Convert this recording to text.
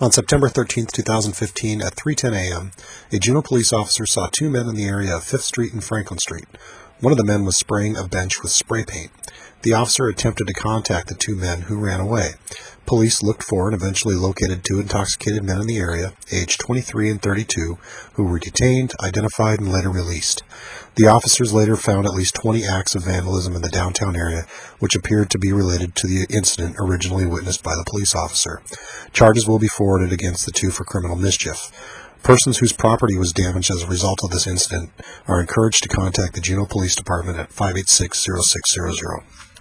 On September 13, 2015, at 3:10 a.m., a Juneau police officer saw two men in the area of 5th Street and Franklin Street. One of the men was spraying a bench with spray paint. The officer attempted to contact the two men, who ran away. Police looked for and eventually located two intoxicated men in the area, aged 23 and 32, who were detained, identified, and later released. The officers later found at least 20 acts of vandalism in the downtown area, which appeared to be related to the incident originally witnessed by the police officer. Charges will be forwarded against the two for criminal mischief. Persons whose property was damaged as a result of this incident are encouraged to contact the Juneau Police Department at 586-0600.